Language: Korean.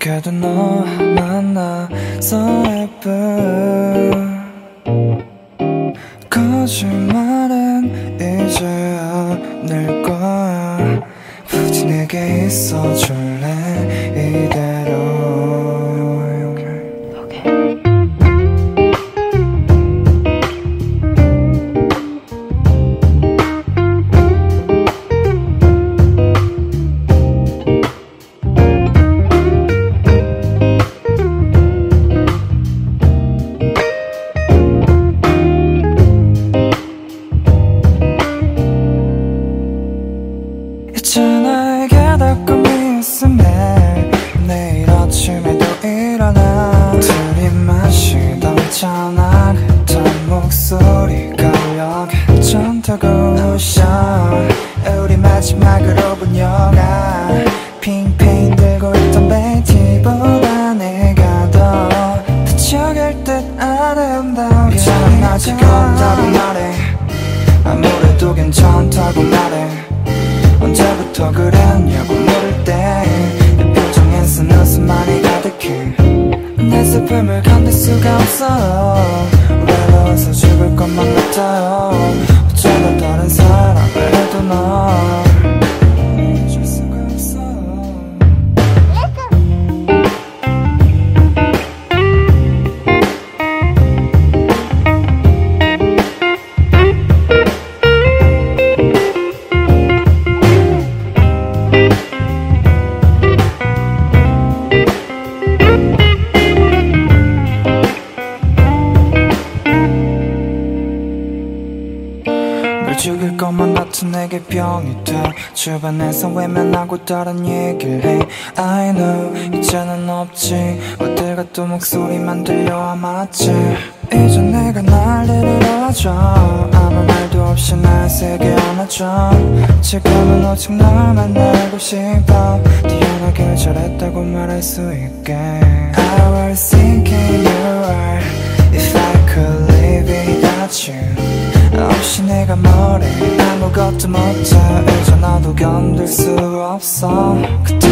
어떻게든 너 만나서 예쁜 거짓말은 이제 않을 거야. 부디 내게 있어줄래 이대로. 있잖아, 이게 다 꿈이었음에 내일 아침에도 일어나 둘이 마시던 전화 같은 목소리가 여 괜찮다고 웃어. 우리 마지막으로 본 영화 핑페인 들고 있던 벤티보다 내가 더 다쳐갈 듯 아름다워. 괜찮아, 아직 없다고 말해. 아무래도 괜찮다고 말해. 언제부터 그랬냐고 물을 때 내 표정에서 웃음만이 가득해. 내 슬픔을 견딜 수가 없어. 외로워서 죽을 것만 같아요. 어쩌다 다른 사람을 해도 널 잊을 수가 없어. 죽일 것만 같은 내게 병이 돼. 주변에서 외면하고 다른 얘기를 해. I know 이제는 없지. 어딜가 또 목소리만 들려와 맞지. 이제 내가 날 데리러줘. 아무 말도 없이 날 세게 안아줘. 지금은 오직 널 만나고 싶어. 태어나길 잘했다고 말할 수 있게. I was thinking you were if I could live without you. 없이 내가 뭐래 아무것도 못해. 이제 나도 견딜 수 없어. 그때